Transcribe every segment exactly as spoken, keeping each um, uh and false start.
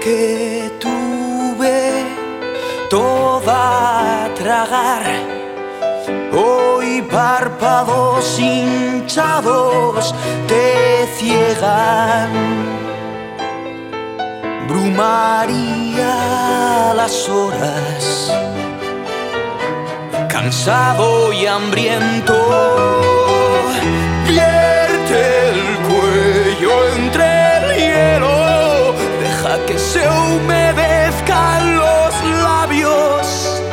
que tuve toda a tragar, hoy párpados hinchados te ciegan. Brumaría las horas, cansado y hambriento, vierte el cuello entre el hielo, deja que se humedezcan los labios,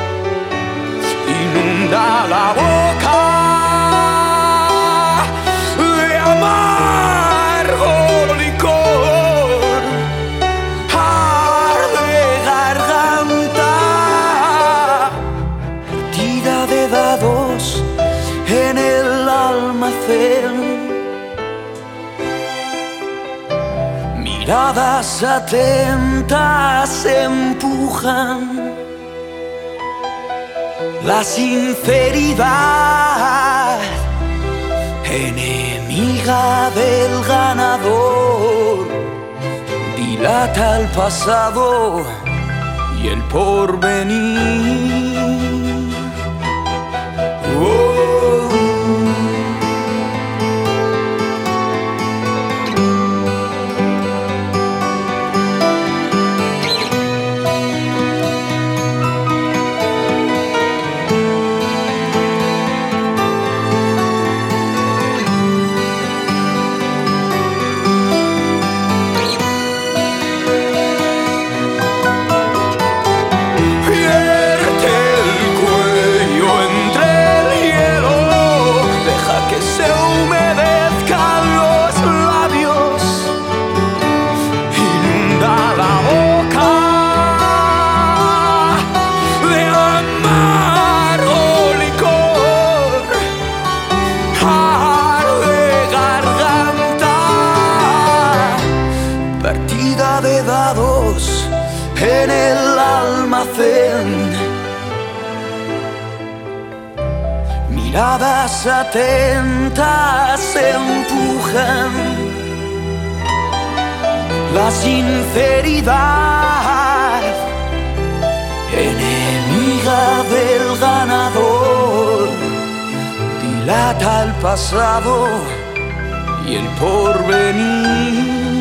inunda la boca de amargo licor, arde garganta, partida de dados en el almacén, miradas atentas empujan la sinceridad, enemiga del ganador, dilata el pasado y el porvenir. Oh. Partida de dados en el almacén, miradas atentas empujan la sinceridad, enemiga del ganador, dilata el pasado y el porvenir.